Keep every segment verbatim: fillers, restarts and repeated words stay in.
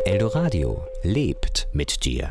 Eldoradio lebt mit dir.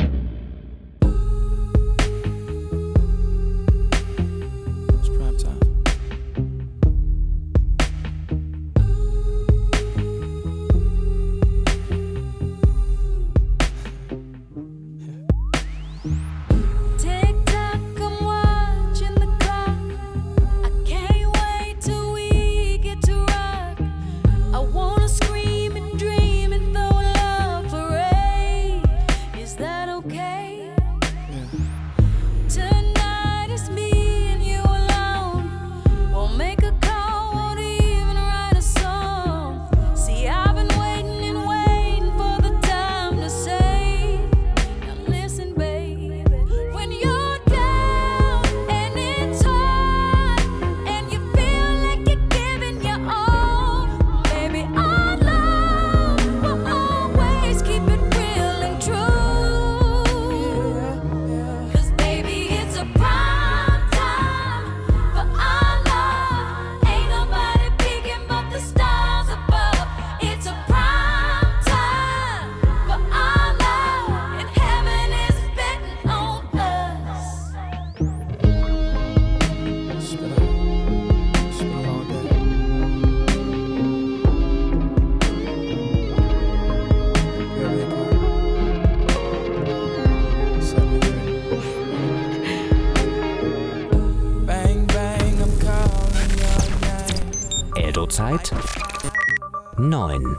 Zeit neun.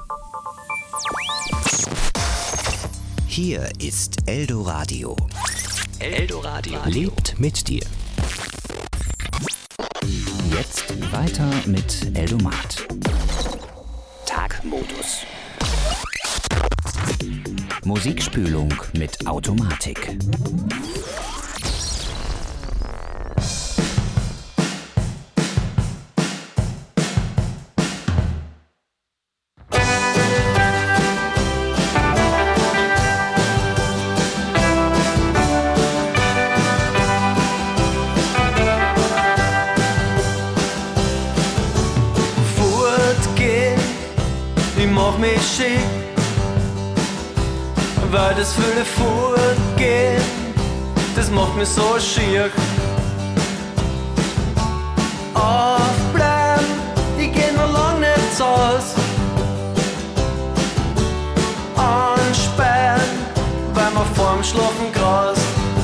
Hier ist Eldoradio. Eldoradio lebt mit dir. Jetzt weiter mit Eldomat. Tagmodus. Musikspülung mit Automatik. Weil das viele fortgehen, das macht mich so schier. Aufbleiben, ich geh noch lang nicht zu Haus. Ansperren, weil man vorm Schlafen graust.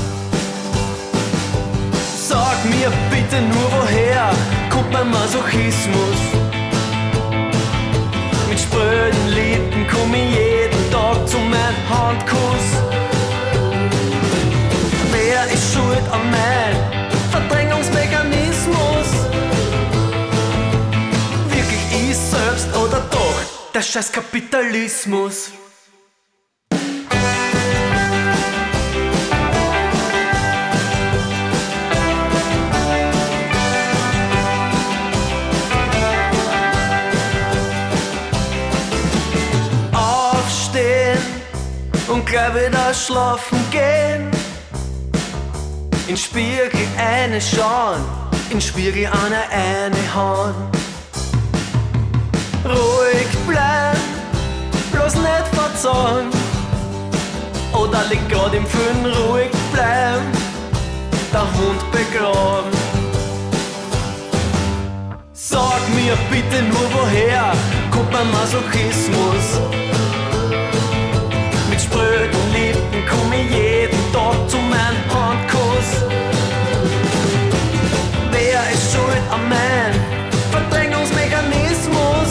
Sag mir bitte nur, woher kommt mein Masochismus? Mit spröden Lippen komm ich jeden Tag zu meinem Handkuss. Wer ist schuld an meinem Verdrängungsmechanismus? Wirklich ich selbst oder doch der scheiß Kapitalismus? Und gleich wieder schlafen gehen. In Spiegel eine schauen, in Spiegel eine eine hauen. Ruhig bleiben, bloß nicht verzahlen. Oder liegt grad im Föhn, ruhig bleiben, der Hund begraben. Sag mir bitte nur, woher kommt mein Masochismus? Mit spröden Lippen komm ich jeden Tag zu meinem Handkuss. Wer ist schuld an meinem Verdrängungsmechanismus?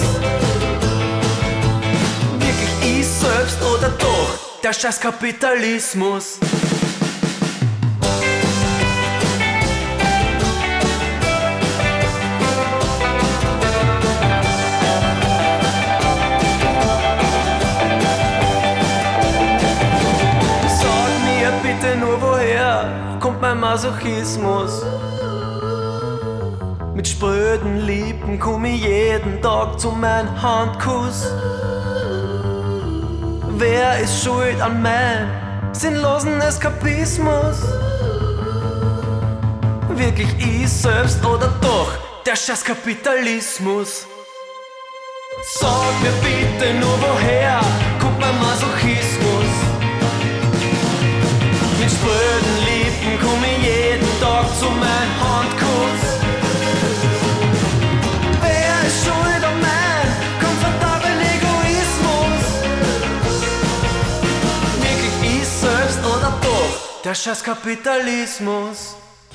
Wirklich ich selbst oder doch der scheiß Kapitalismus? Kommt mein Masochismus? Mit spröden Lippen komm ich jeden Tag zu meinem Handkuss. Wer ist schuld an meinem sinnlosen Eskapismus? Wirklich ich selbst oder doch der scheiß Kapitalismus? Sag mir bitte nur, woher kommt mein Masochismus? Deswegen komm ich jeden Tag zu meinem Handkuss. Wer ist schuld an mein komfortablen Egoismus? Wirklich ich selbst oder doch der scheiß Kapitalismus?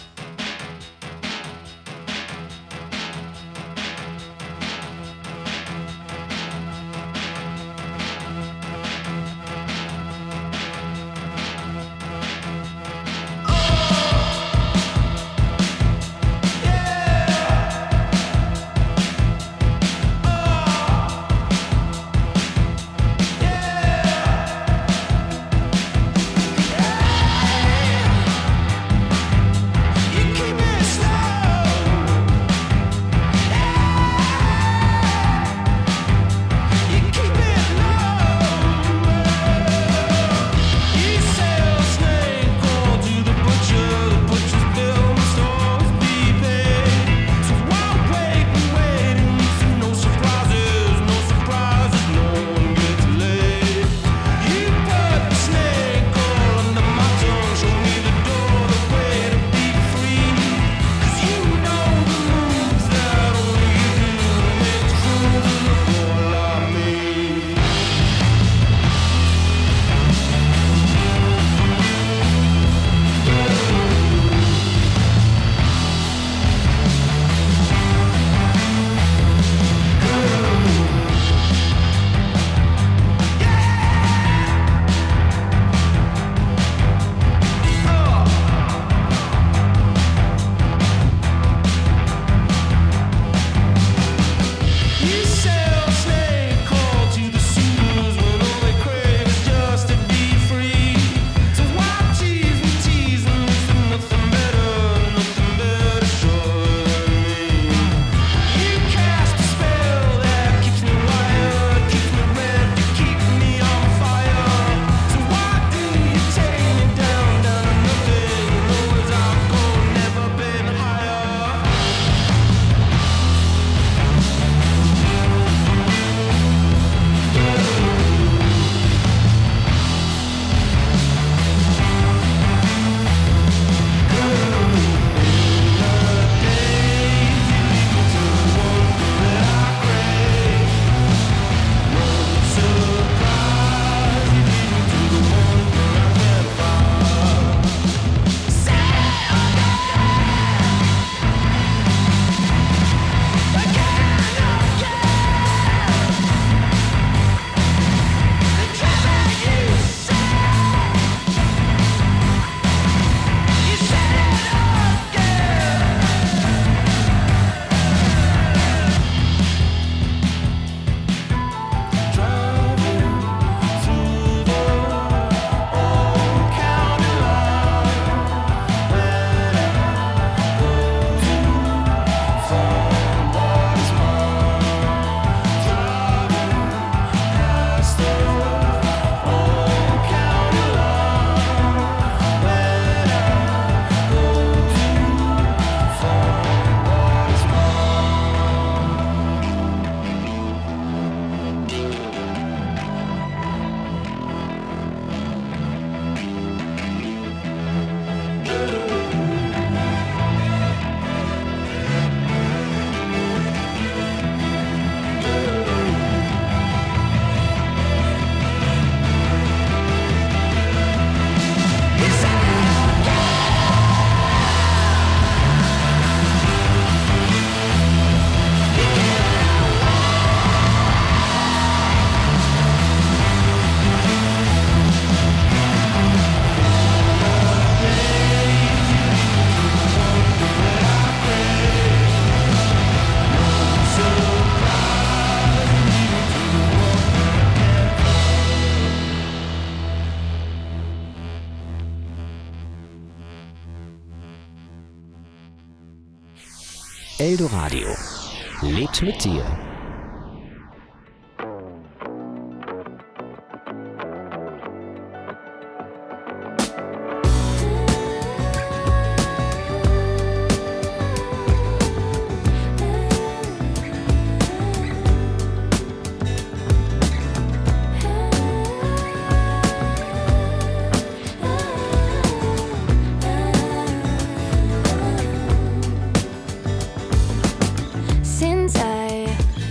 Eldoradio lebt mit dir.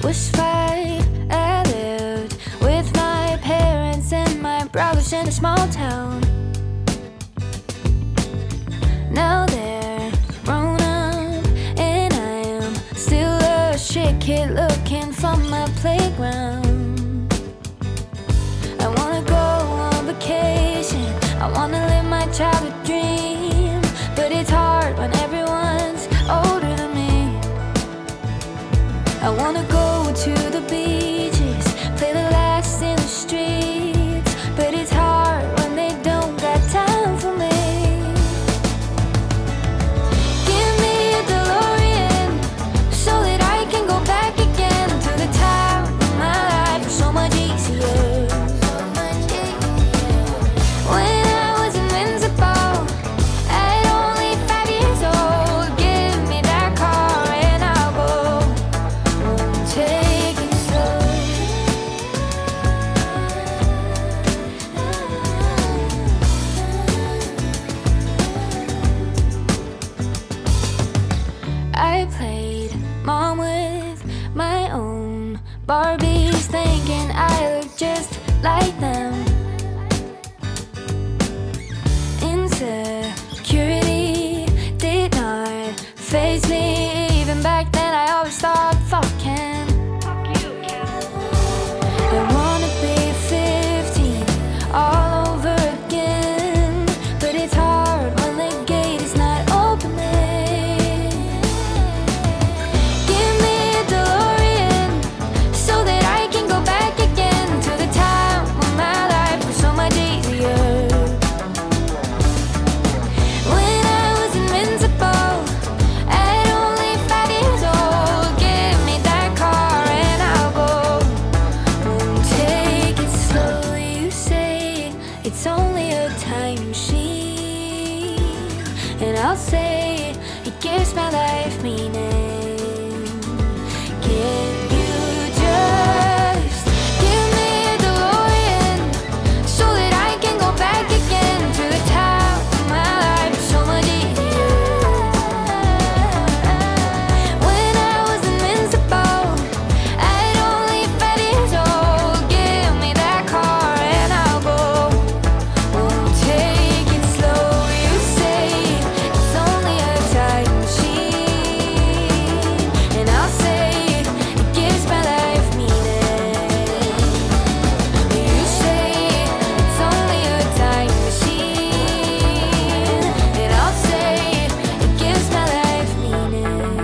was five. I lived with my parents and my brothers in a small town. Now they're grown up and I am still a shit kid looking for my playground. I wanna go on vacation, I wanna live my childhood dream, but it's hard when everyone's older than me. I wanna go to the beaches, play the last in the streets, but it's hard when they don't got time for me. Give me a DeLorean so that I can go back again to the time when my life was so much easier. When I was invincible at only five years old, give me that car and I'll go. Won't take it slow. I played mom with my own Barbies, thinking I look just like them. Insecurity did not faze me. Even back then I always thought, fuck Ken. I wanna be fifteen all over again, but it's hard when the gate is not opening. Give me a DeLorean so that I can go back again to the time when my life was so much easier. When I was invincible at only five years old, give me that car and I'll go. Won't take it slow. You say it's only a time machine, and I'll say it gives my life meaning. Can you just give me a DeLorean so that I can go back again to the time when my life was so much easier? When I was invincible at only five years old, give me that car and I'll go. Won't take it slow. You say it's only a time machine, and I'll say it gives my life meaning. You say it's only a time machine, and I'll say it gives my life meaning.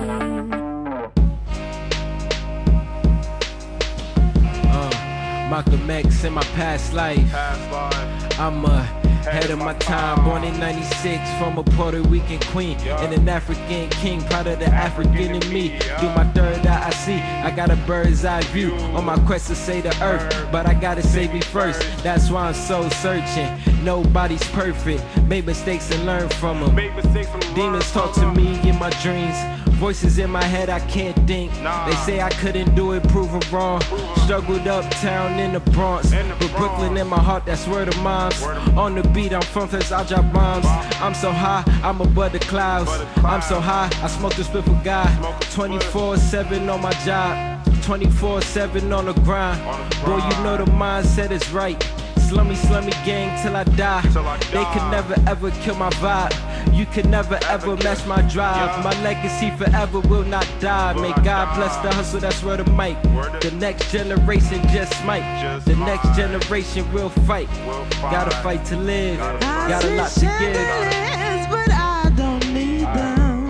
Uh, Malcolm X in my past life. I'm ahead of my time, born in ninety-six from a Puerto Rican queen and an African king, proud of the African in me. Through my third eye I see, I got a bird's eye view on my quest to save the earth, but I gotta save me first, that's why I'm so searching. Nobody's perfect, made mistakes and learn from them. Demons talk to me in my dreams, voices in my head I can't think. They say I couldn't do it, proven wrong. Struggled uptown in the Bronx, but Brooklyn in my heart, that's where the moms. On the beat, I'm from Fest, I drop bombs. I'm so high, I'm above the clouds. I'm so high, I smoke the split for God. twenty-four seven on my job, twenty-four seven on the grind. Boy, you know the mindset is right. Slummy, slummy gang till I die. They could never ever kill my vibe. You could never ever match my drive. My legacy forever will not die. May God bless the hustle, that's where the mic. The next generation just might. The next generation will fight. Gotta fight to live. Got a lot to give. But I don't need them.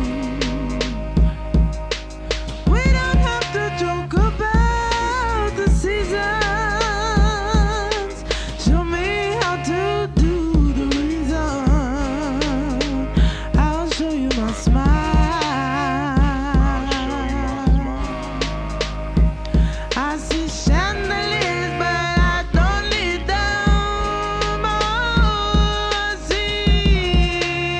We don't have to joke about the seasons. Show me how to do the reason. I'll show you my smile. I see chandeliers, but I don't need them. Oh, I see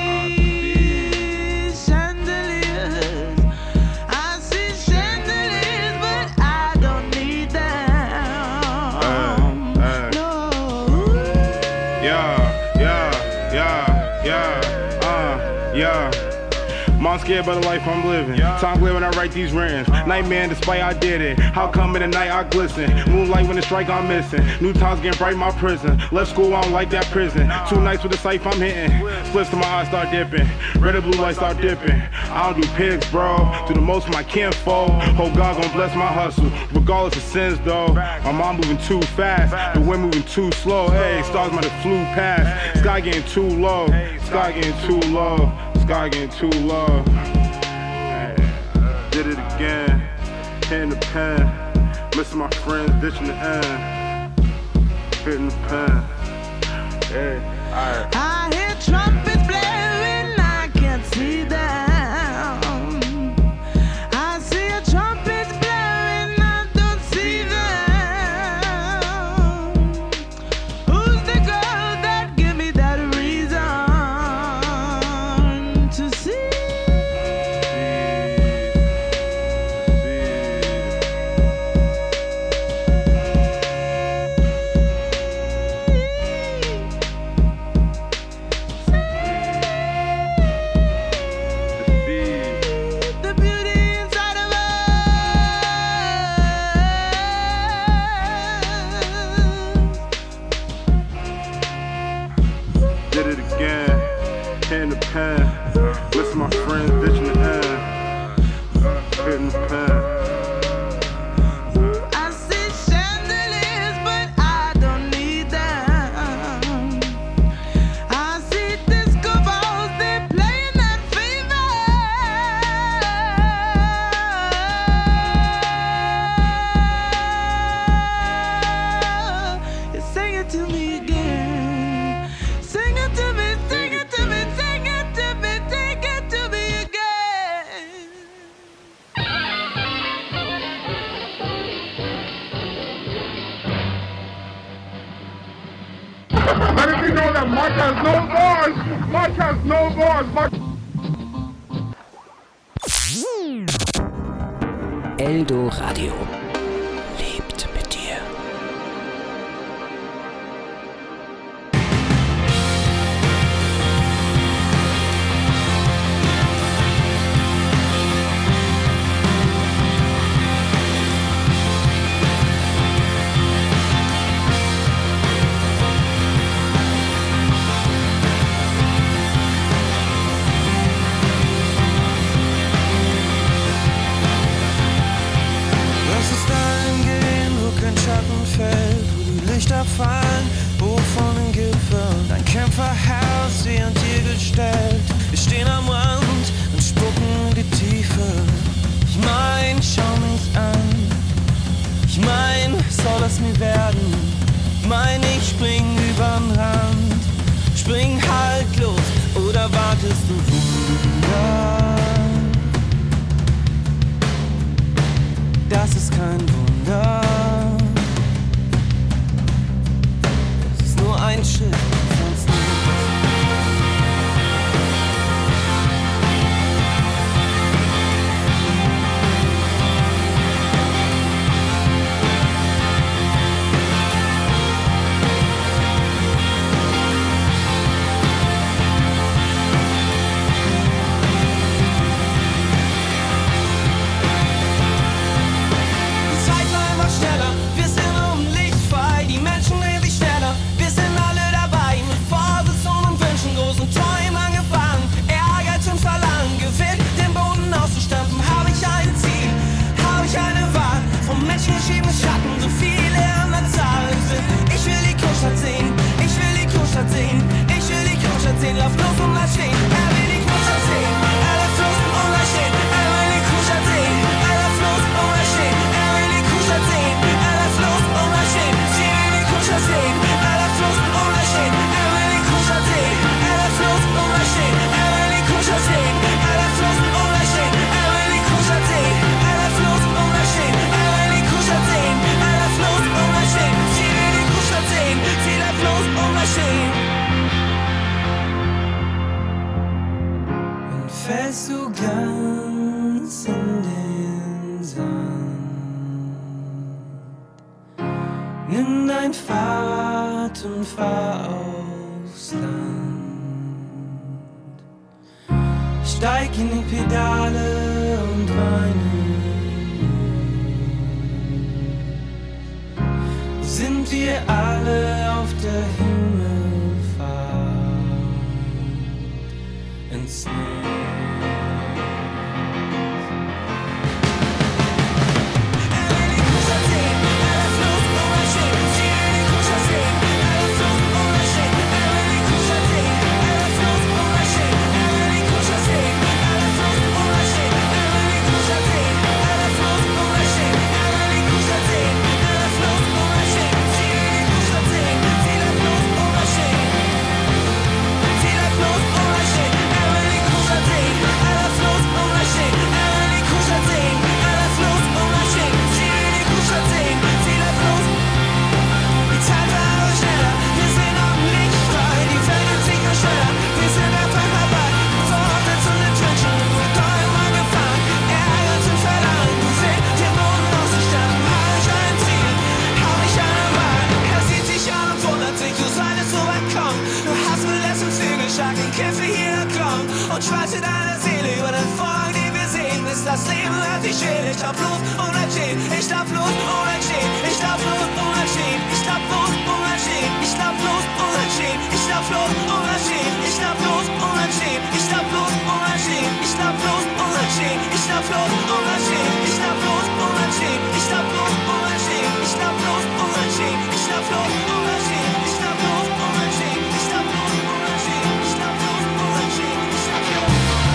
scared by the life I'm living. Time glare when I write these rhymes. Nightmare despite I did it. How come in the night I glisten? Moonlight when the strike I'm missing. New times getting bright in my prison. Left school, I don't like that prison. Two nights with the safe I'm hitting. Splits to my eyes start dipping. Red and blue lights start dipping. I don't do pigs, bro. Do the most for my kinfolk. Hope God gon' bless my hustle. Regardless of sins, though. My mom moving too fast. The wind moving too slow. Hey, stars might have flew past. Sky getting too low. Sky getting too low. Sky getting too low. Hey, did it again. Hitting the pen. Missing my friends, ditching the end. Hitting the pen. Hey, alright. I hear trumpets blaring, I can't see them. I see a trumpets blaring, I don't see them. Who's the girl that give me that reason to see? The beauty inside of us. Did it again. Hitting the pen. Listen my friends ditching the end. Hitting the pen. I see chandeliers, but I don't need them. I see disco balls, they're playing that fever. You sing it to me again. Sing it to me, sing it to me, sing it to me, sing it to me again. Let it be known that Mark has no bars. Mark has no bars. Mark. Eldo Radio lebt mit dir. Lass es dahin gehen, wo kein Schatten fällt, wo die Lichter fallen, hoch von den Gipfeln. Ein Kämpferherz wie an dir gestellt. Wir stehen am Rand und spucken in die Tiefe. Ich mein, schau mich an. Ich mein, soll es mir werden. Mein, ich spring übern Rand. Spring haltlos oder wartest du Wunder? Das ist kein Wunder. Das ist nur ein Schritt, sonst nichts. Die Zeit war immer schneller, wir sind um Licht frei. Die Menschen drehen sich schneller, wir sind alle dabei. Mit Vorsitzungen und Wünschen, großen Träumen angefangen. Ehrgeiz und Verlangen, gewillt den Boden auszustampfen. Hab ich ein Ziel, hab ich eine Wahl. Vom Menschen geschiebene Schatten, so viele an der Zahl sind. Ich will die Großstadt sehen, ich will die Großstadt sehen. Ich will die Großstadt sehen, lauf los und bleib stehen. Er will die Großstadt sehen, er läuft los und bleib stehen. Er will die Großstadt sehen, er läuft los und bleib stehen. Er will die Großstadt sehen, er läuft los und bleib stehen. Sie will die Großstadt sehen, er läuft los und bleib stehen. Er will die Großstadt sehen, er läuft los und bleib stehen. Er will die Großstadt sehen, er läuft los und bleib stehen. Er will die Großstadt sehen, er läuft los und bleib stehen. Er will die Großstadt sehen, er läuft los und bleib stehen. Sie will die Großstadt sehen, sie läuft los und bleib stehen. Und fällst du ganz in den Sand, nimm dein Fahrrad und fahr aufs Land. steig in die Pedale und weine. Sind wir alle auf der Himmelfahrt ins Meer. Und schweiße deine Seele über den Vorhang, den wir sehen. Ist das Leben, hört dich schön. Ich lauf los, unentschieden. Ich lauf los, unentschieden. Ich lauf los, unentschieden. Ich lauf los, unentschieden. Ich lauf los, unentschieden. Ich lauf los, unentschieden. Ich lauf los, unentschieden. Ich lauf los, unentschieden. Ich lauf los, unentschieden. Ich lauf los, unentschieden. Ich lauf los, unentschieden. Ich lauf los, unentschieden. Ich lauf los, unentschieden. Ich lauf los, unentschieden. Ich lauf los, unentschieden. Ich lauf los, unentschieden. Ich lauf los, unentschieden. Ich lauf los.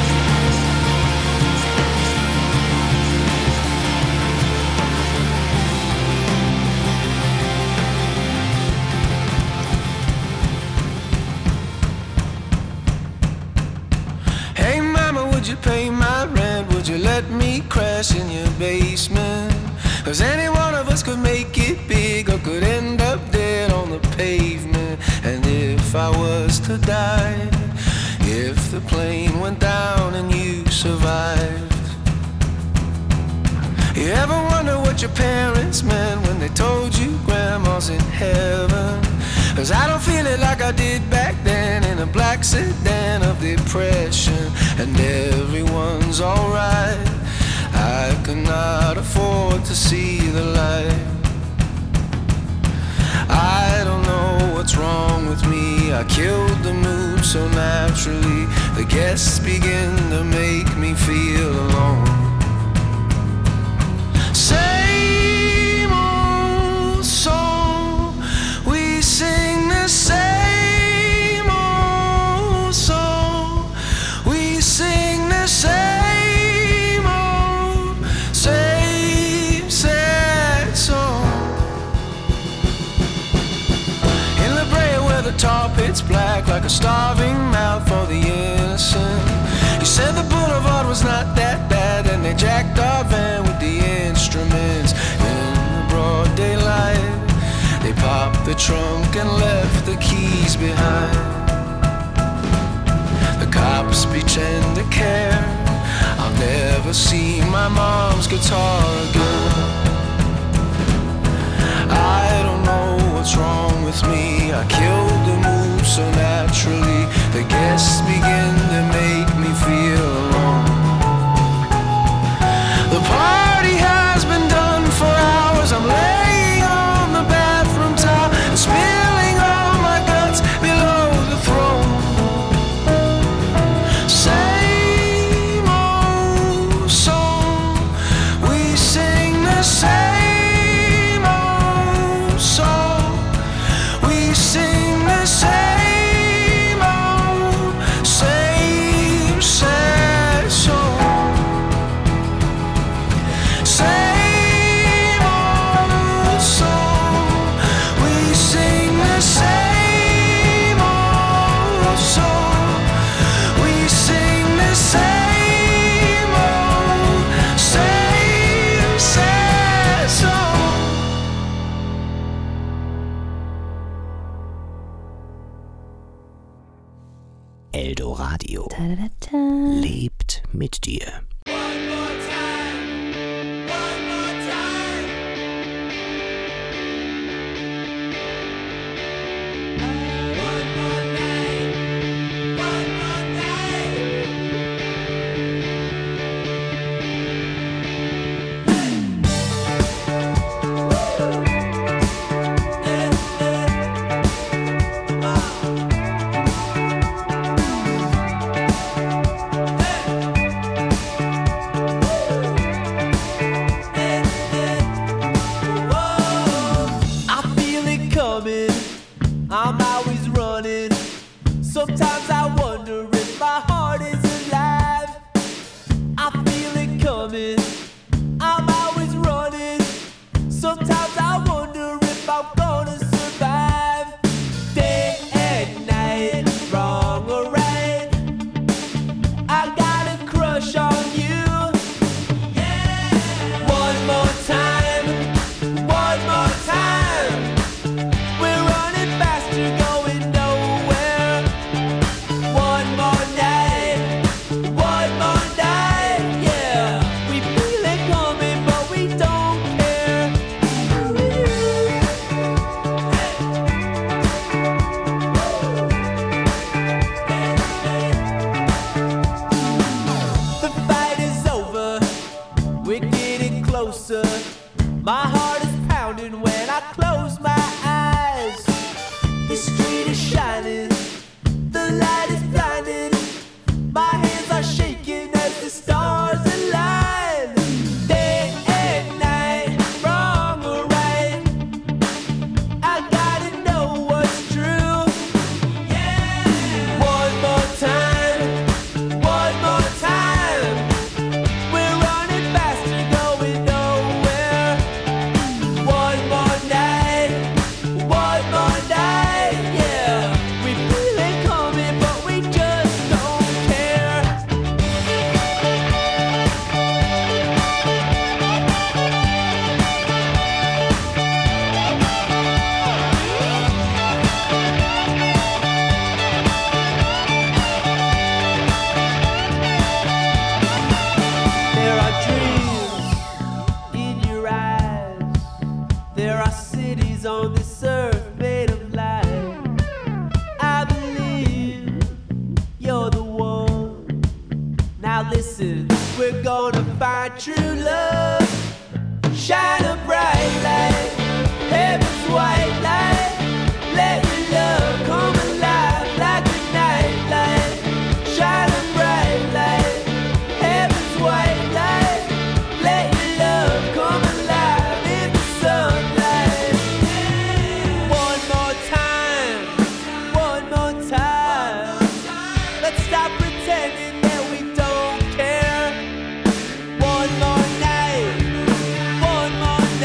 Hey mama, would you pay my rent? Would you let me crash in your basement? Cause any one of us could make it big or could end up dead on the pavement. And if I was to die, if the plane went down and you survived, you ever wonder what your parents meant when they told you grandma's in heaven? Cause I don't feel it like I did back then in a black sedan of depression. And everyone's alright, I could not afford to see the light. I don't know what's wrong with me, I killed the mood so naturally. The guests begin to make me feel alone. Same old song, we sing the same old song. We sing the same old, same sad song. In La Brea where the tar pit's black like a starving mouth for the innocent. You said the boulevard was not that bad, and they jacked our van with the instruments. In the broad daylight, they popped the trunk and left the keys behind. The cops pretend to care, I'll never see my mom's guitar again. I don't know what's wrong with me, I killed the mood so naturally. The guests begin to make me feel alone. The party has been done for hours, I'm laying on the bathroom towel and spilling all my guts below the throne. Same old song, we sing the same old song. We sing the same old, same sad song. Same old song, we sing the same old song. We sing the same old, same sad song. Eldoradio lebt mit dir. My heart is pounding when I close my eyes. The street is shining, the light is blinding. My hands are shaking as the stars align. Day and night, wrong or right, I gotta know what's true. Yeah. One more time, one more time. We're running faster, going nowhere. One more night, one more night, yeah. We feel it coming, but we just don't care. There are dreams in your eyes. There are cities on this earth made of light. I believe you're the one. Now listen, we're gonna find true love. Shine a bright light, heaven's white light. Let your love come alive like a night light. Shine a bright light, heaven's white light. Let your love come alive in the sunlight. One more time, one more time. Let's stop pretending that we don't care. One more night, one more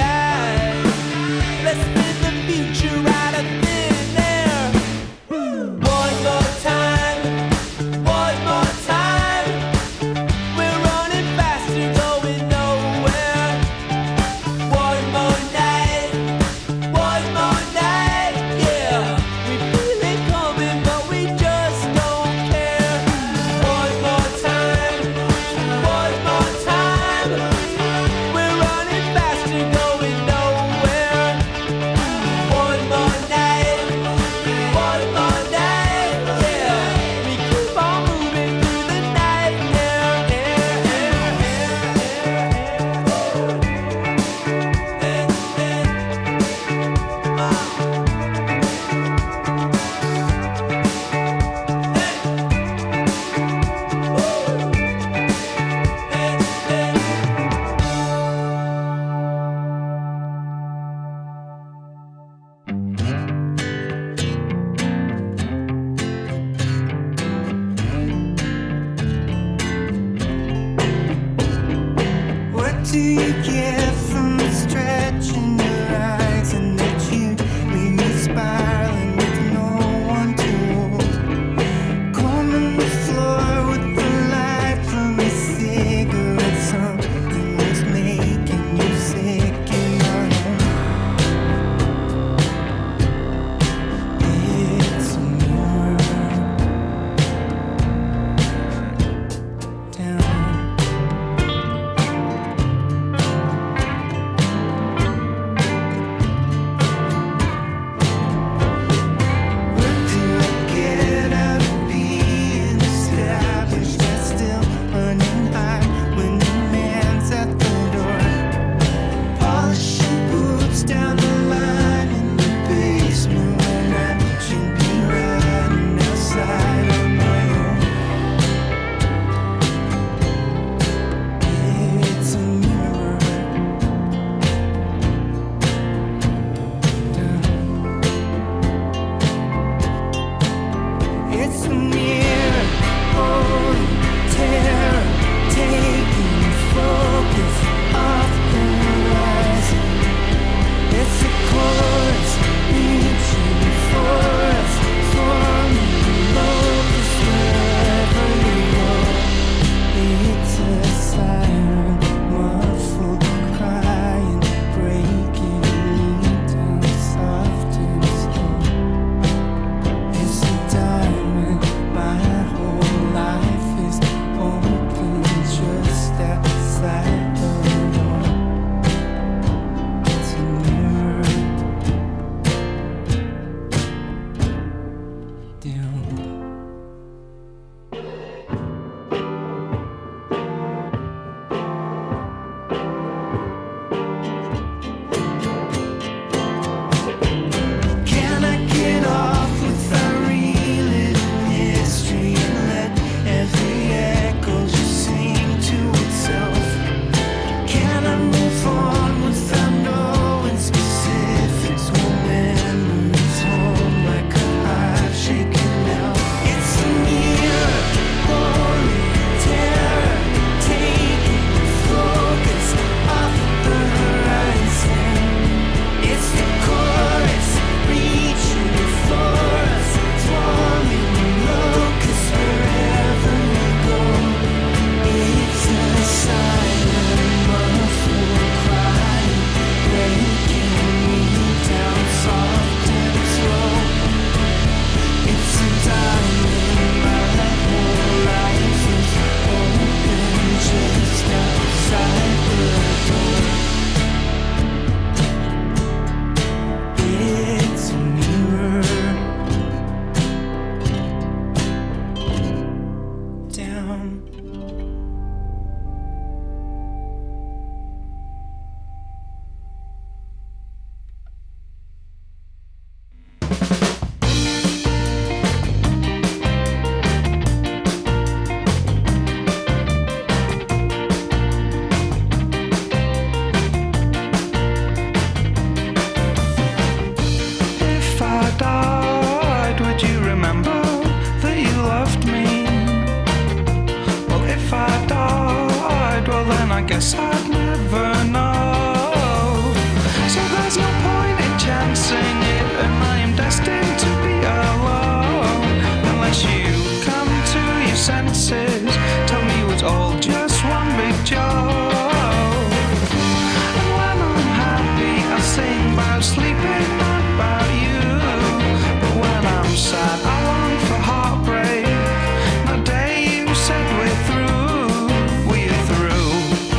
guess I'd never know. So there's no point in chancing it, and I am destined to be alone. Unless you come to your senses, tell me it's all just one big joke. And when I'm happy, I sing about sleeping, not about you. But when I'm sad, I long for heartbreak. The day you said we're through, we're through.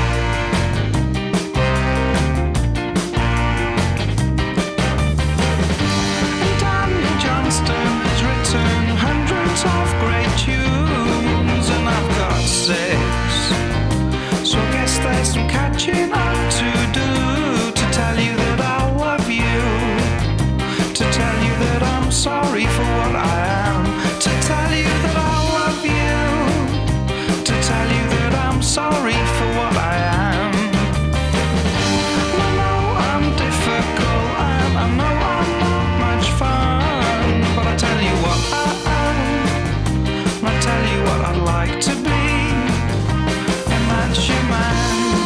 And Daniel Johnston has written hundreds of great tunes, and I've got six. So I guess there's some catching up to do, to tell you that I love you, to tell you that I'm sorry for what I am, to tell you that I love you, to tell you that I'm sorry for what I am. I know I'm difficult and I know I'm not much fun, but I tell you what I am, and I tell you what I'd like to be, and that's your man.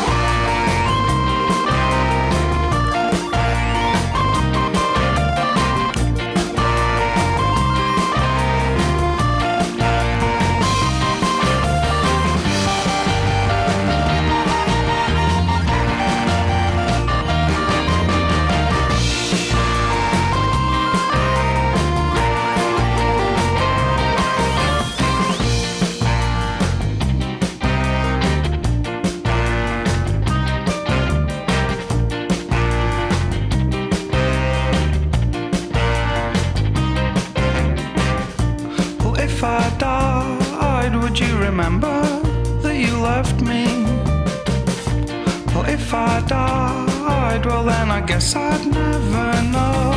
Well, if I died, would you remember that you left me? Well, if I died, well then I guess I'd never know.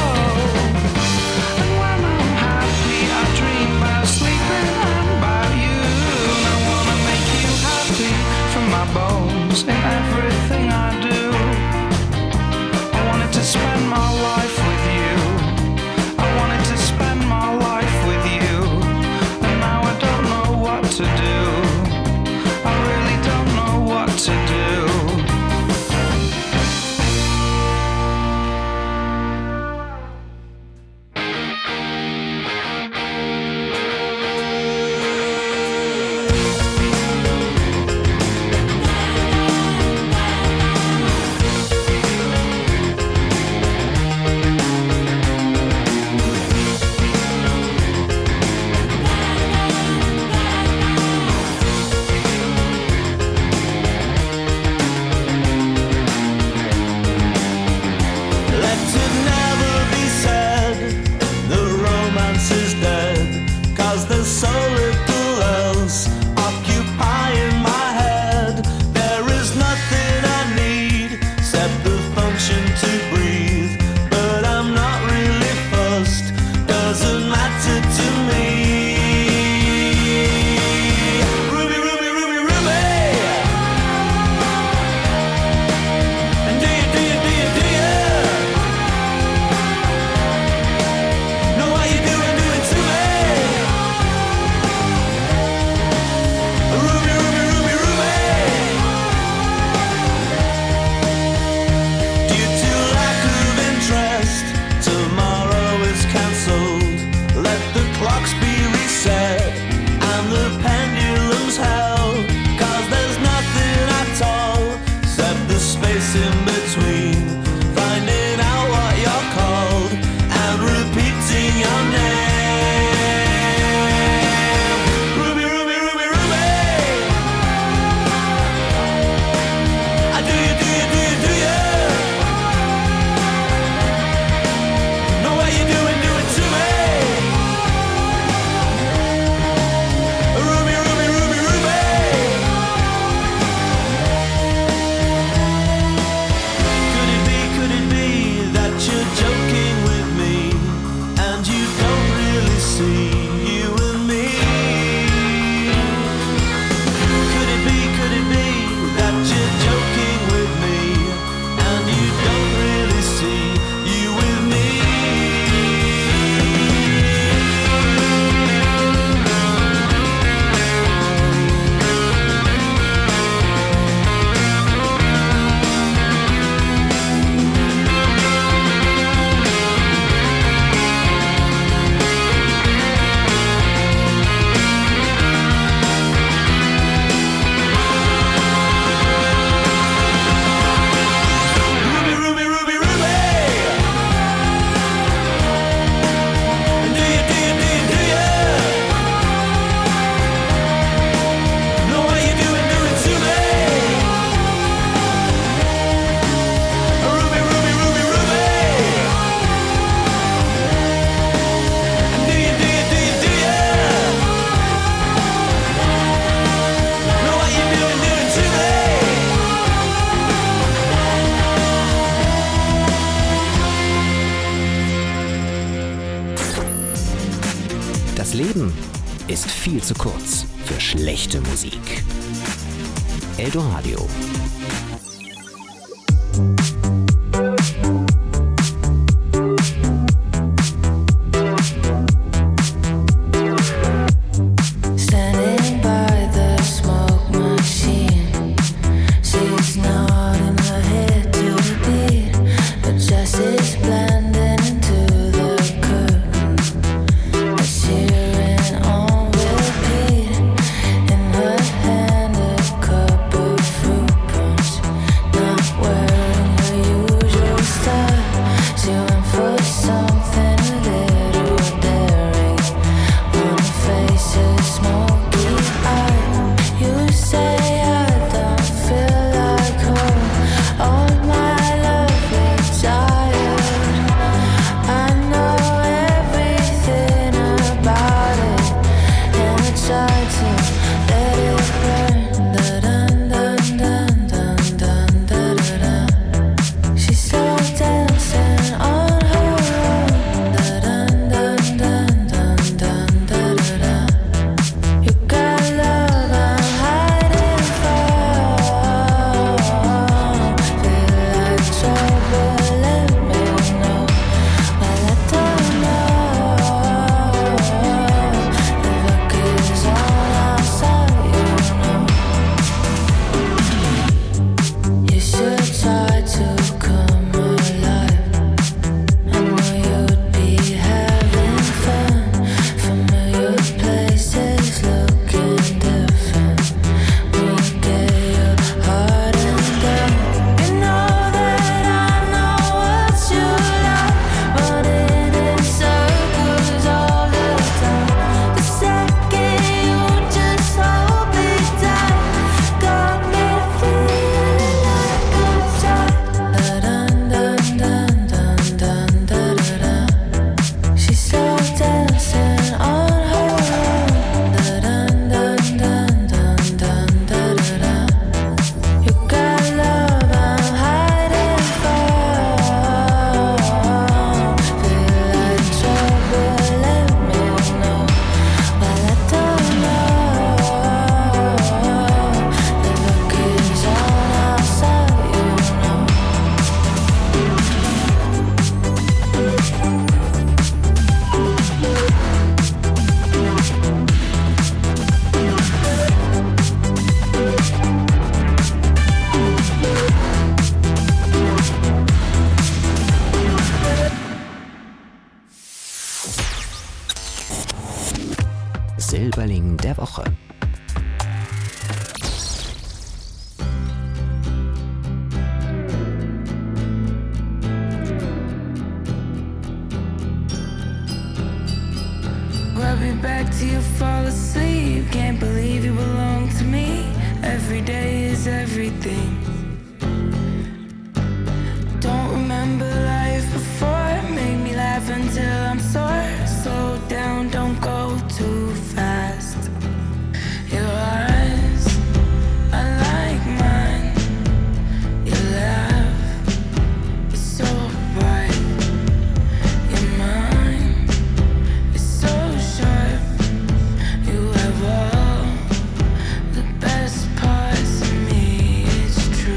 And when I'm happy, I dream about sleeping and about you. And I wanna make you happy from my bones in everything I do. I wanted to spend my life with you. I wanted to spend my life with you. And now I don't know what to do. I really don't know what to do. Let it never be said the romance is dead, 'cause there's so little else occupying my head. There is nothing I need except the function to breathe, but I'm not really fussed, doesn't matter to me. Ruby, Ruby, Ruby, Ruby. And do you, do you, do you, do you know what you doing, doing to me? Ruby, Ruby, Ruby, Ruby. Do you two Das Leben ist viel zu kurz für schlechte Musik. Eldoradio. Silberling der Woche. Grab me back till you fall asleep. Can't believe you belong to me. Every day is everything. Don't remember life before. Make me laugh until I'm sore. Slow down, don't go too fast. Your eyes are like mine. Your laugh is so bright. Your mind is so sharp. You have all the best parts of me. It's true.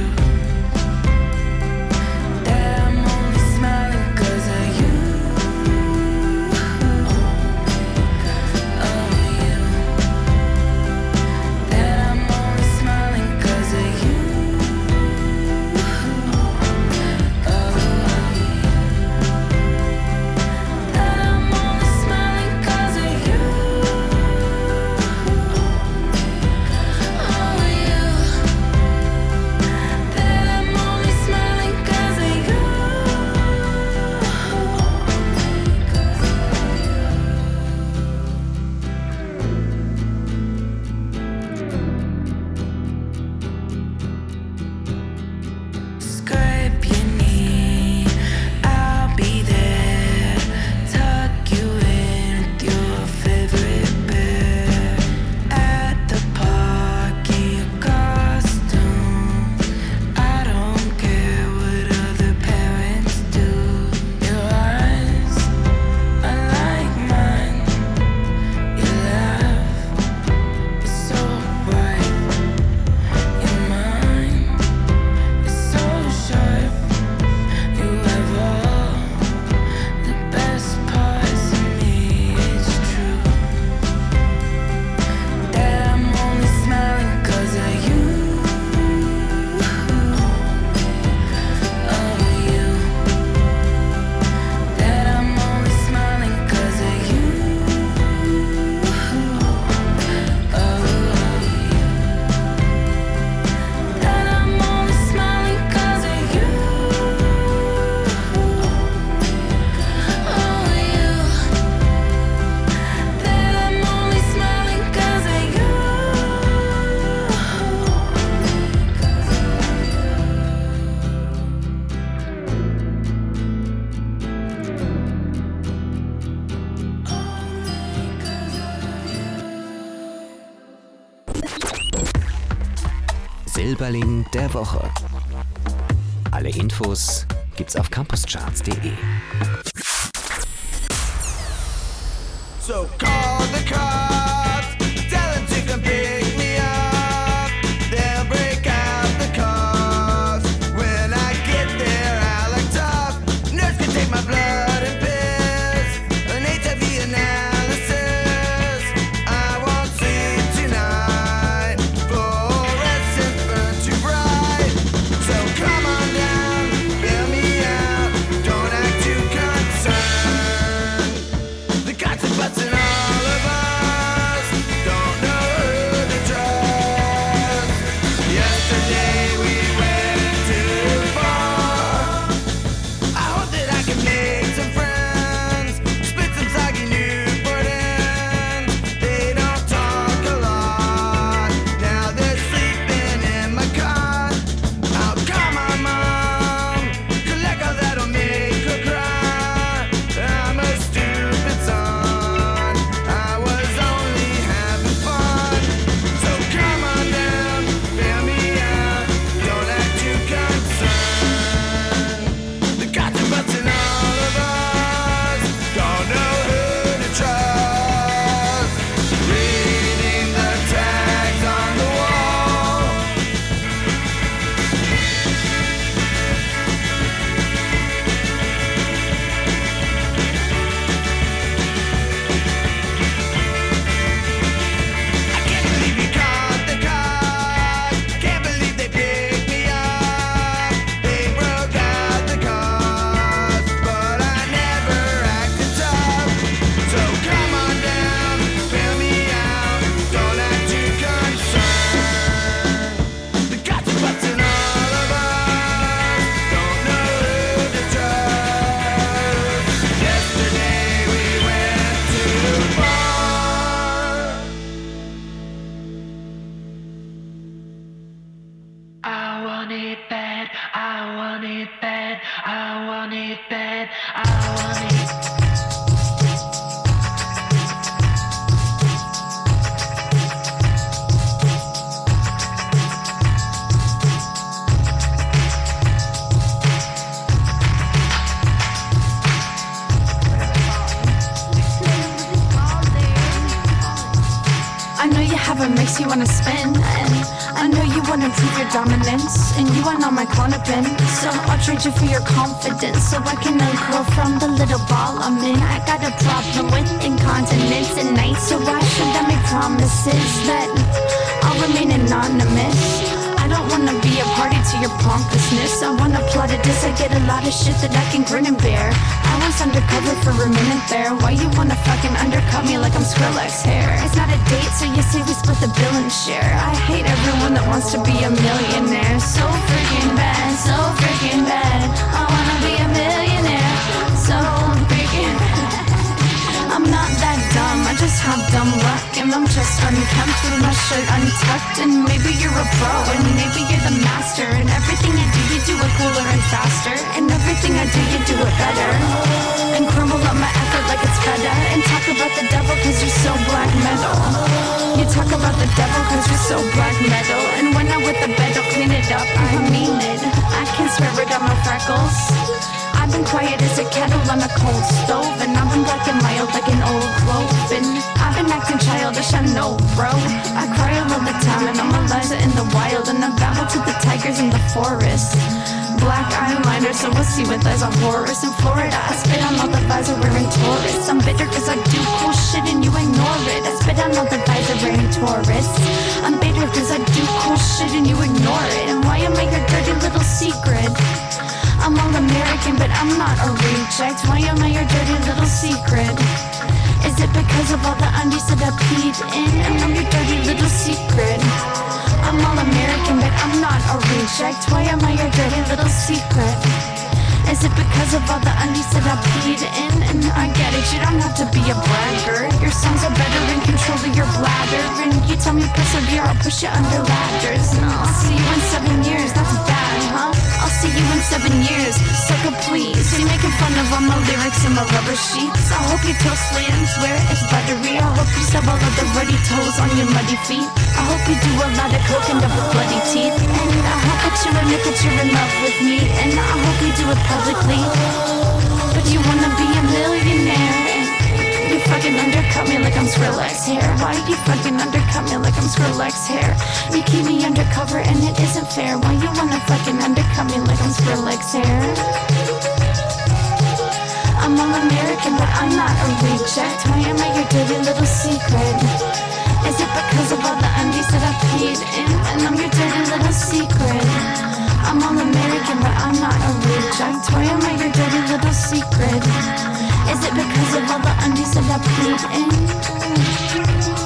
Liebling der Woche. Alle Infos gibt's auf campuscharts punkt de. So call the cops, tell them to come pick me up. They'll break out the cars. When I get there, I look tough. Nurse can take my blood and piss. An H I V analysis. I won't sleep tonight. Fluorescent burn too bright. So come on down, bail me out. Don't act too concerned. The cops are busting all of us. Don't know who to trust. Yesterday we went too far. I hope that I can make some friends. Spit some soggy Newport ends. They don't talk a lot. Now they're sleeping in my cot. I'll call my mom. Collect all that'll make her cry. I'm a stupid son. I was only having fun. So come on down, bail me out. Don't act too concerned. The cops are busting all of us. Don't know who to trust. Reading the tags on the wall. I can't believe you caught the cops. Can't believe they picked me up. They broke out the cars, but I never acted tough. So come on down, bail me out. Don't act too concerned. The cops are busting all of us. Don't know who to trust. Yesterday we went too far. I want it bad, I want it bad, I want it bad, I want it. I know you have a mix you wanna spin, and I know you wanna prove your dominance, and you are not my clonopin. So I'll trade you for your confidence, so I can uncurl from the little ball I'm in. I got a problem with incontinence at night, so why should I make promises that I'll remain anonymous? I don't wanna be a party to your pompousness. I wanna plot a diss, I get a lot of shit that I can grin and bear. I was undercover for a minute there. Why you wanna fucking undercut me like I'm Skrillex hair? It's not a date, so you say we split the bill and share. I hate everyone that wants to be a millionaire. So freaking bad, so freaking bad. I wanna be a millionaire. So freaking bad. I'm not that dumb, I just have dumb luck. And I'm just unkempt with my shirt untucked. And maybe you're a pro, and maybe you're the master. And everything you do, you do it cooler and faster. And everything I do, you do it better. And crumble up my effort like it's feta. And talk about the devil cause you're so black metal. You talk about the devil cause you're so black metal. And when I'm with the bed, I'll clean it up, I mean it. I can swear it on my freckles. I've been quiet as a kettle on a cold stove. And I've been black and mild like an old clove. And I've been acting childish, I know, bro. I cry all the time and I'm Eliza in the wild. And I babble to the tigers in the forest. Black eyeliner, so we'll see with eyes on Horus. In Florida, I spit on all the visor wearing tourists. I'm bitter cause I do cool shit and you ignore it. I spit on all the visor wearing tourists. I'm bitter cause I do cool shit and you ignore it. And why am I your dirty little secret? I'm all American, but I'm not a reject. Why am I your dirty little secret? Is it because of all the undies that I peed in? And I'm your dirty little secret. I'm all American, but I'm not a reject. Why am I your dirty little secret? Is it because of all the undies that I peed in? And I get it, you don't have to be a bragger. Your songs are better in control of your bladder. And you tell me persevere, I'll push you under ladders. No, I'll see you in seven years, that's bad, huh? I'll see you in seven years, sucker please. You're making fun of all my lyrics and my rubber sheets. I hope your toast lands where it's buttery. I hope you stub all of the ruddy toes on your muddy feet. I hope you do a lot of coke and double bloody teeth. And I hope that you admit that you're in love with me. And I hope you do it publicly. But you wanna be a millionaire, and you fucking undercut me like I'm Skrillex hair. Why you fucking undercut me like I'm Skrillex hair? You keep me undercover and it isn't fair. Why you wanna fucking undercut me like I'm Skrillex hair? I'm all American, but I'm not a reject. Why am I your dirty little secret? Is it because of all the undies that I peed in? And I'm your dirty little secret. I'm all American, but I'm not a reject. Why am I your dirty little secret? Is it because of all the undies that I peed in?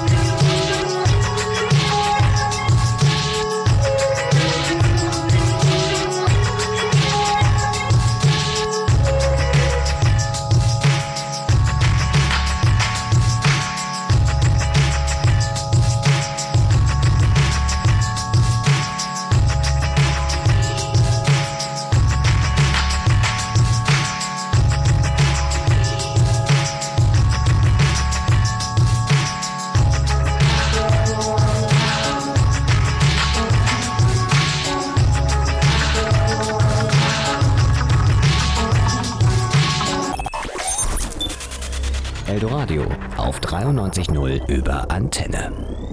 Eldoradio auf dreiundneunzig Komma null über Antenne.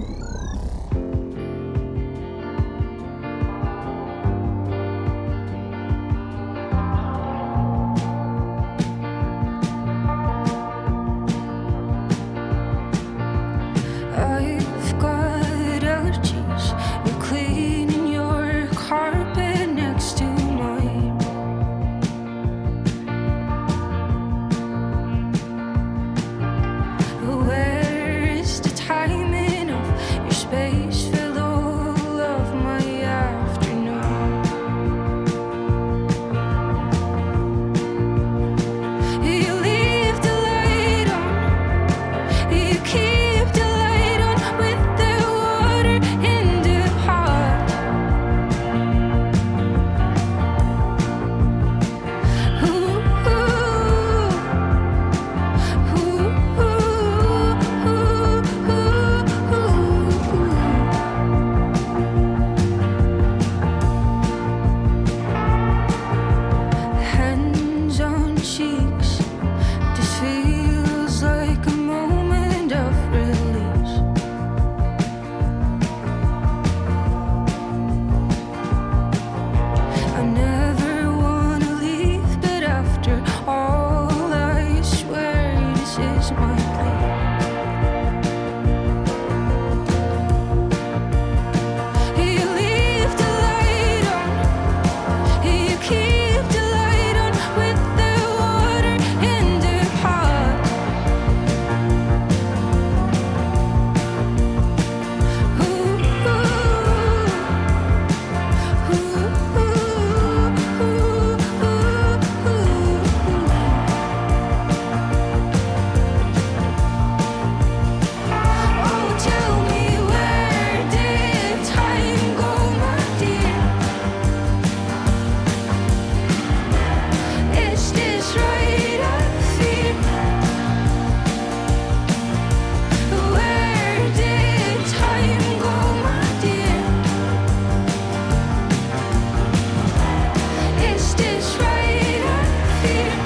I've got allergies. You're cleaning your carpet next to mine. Where is the timing of your space? Fill all of my afternoon. You leave the light on. You keep the light on with the water in the pot. Ooh, ooh, ooh, ooh, ooh, ooh, ooh. Hands on cheeks. This feels like a moment of release. I never wanna leave, but after all, I swear this is my place. You leave the light on. You keep the light on with the water in the pot. Ooh, ooh, ooh, ooh, ooh, ooh, ooh. Oh, tell me, where did time go, my dear? Is this right, I fear? Where did time go, my dear? Is this right, I fear?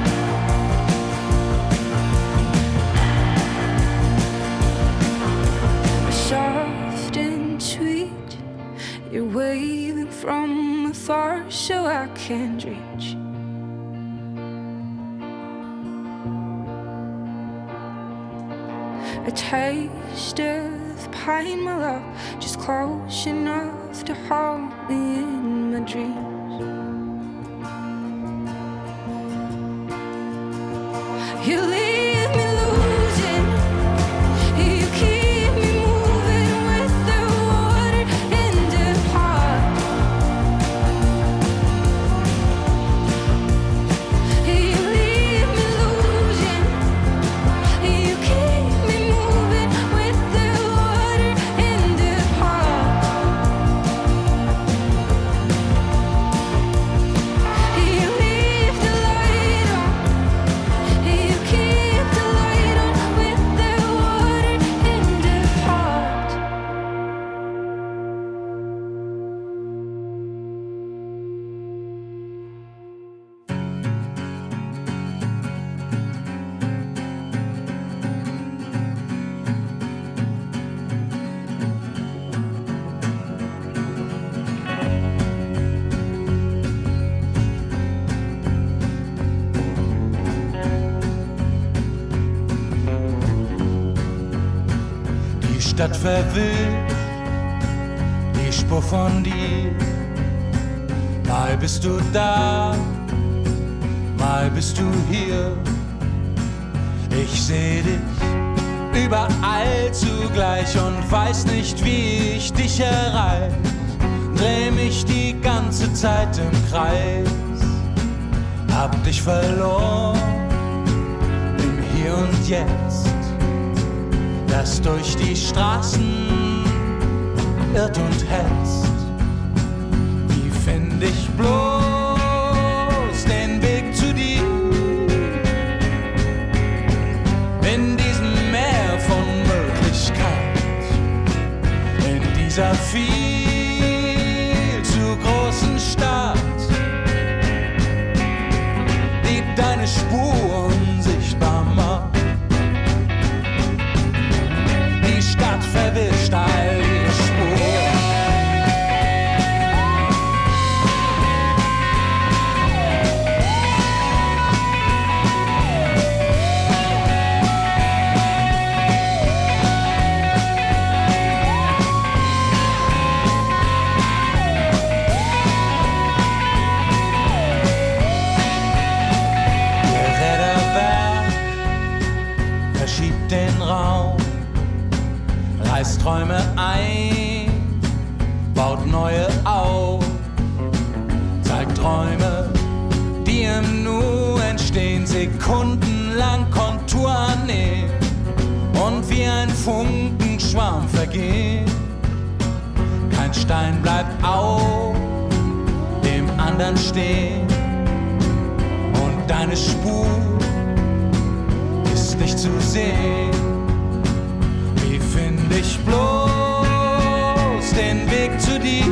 Soft and sweet, you're waving from afar so I can't reach. A taste of pine, my love, just close enough to hold me in my dreams. You leave me losing. You keep me moving with the water in the pot. Stadt verwillt, die Spur von dir. Mal bist du da, mal bist du hier. Ich seh dich überall zugleich und weiß nicht, wie ich dich erreich. Dreh mich die ganze Zeit im Kreis, hab dich verloren im Hier und Jetzt, das durch die Straßen irrt und hetzt. Wie find ich bloß den Weg zu dir in diesem Meer von Möglichkeit, in dieser viel zu großen Stadt, die deine Spuren sichtbar macht. Die Stadt verwischt all ihre Spuren. Den Raum, reißt Träume ein, baut neue auf, zeigt Träume, die im Nu entstehen, sekundenlang Kontur annehmen und wie ein Funkenschwarm vergehen. Kein Stein bleibt auf dem anderen stehen und deine Spur nicht zu sehen. Wie find ich bloß den Weg zu dir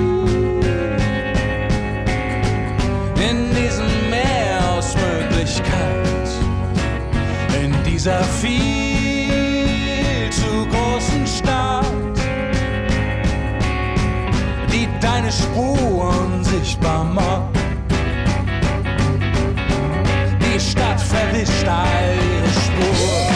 in diesem Meer aus Möglichkeit, in dieser viel zu großen Stadt, die deine Spuren sichtbar macht. Die Stadt verwischt all ihre Spuren.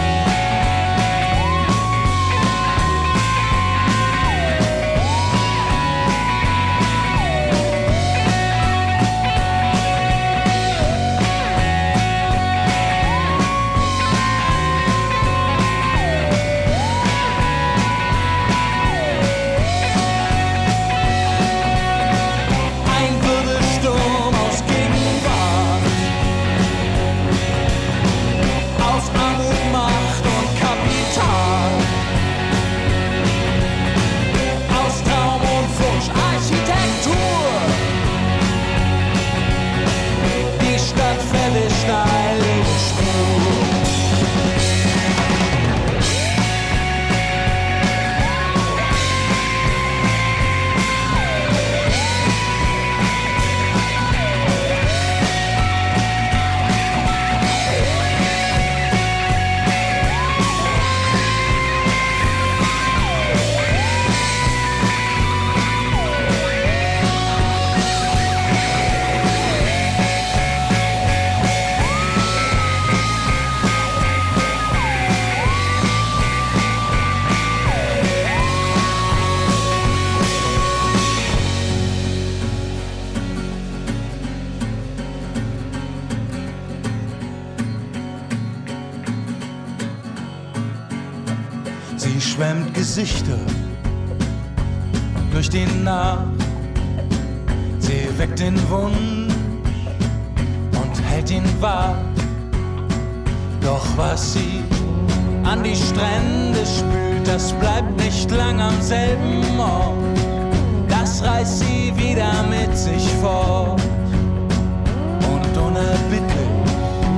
Sie schwemmt Gesichter durch die Nacht. Sie weckt den Wunsch und hält ihn wach. Doch was sie an die Strände spült, das bleibt nicht lang am selben Ort. Das reißt sie wieder mit sich fort. Und unerbittlich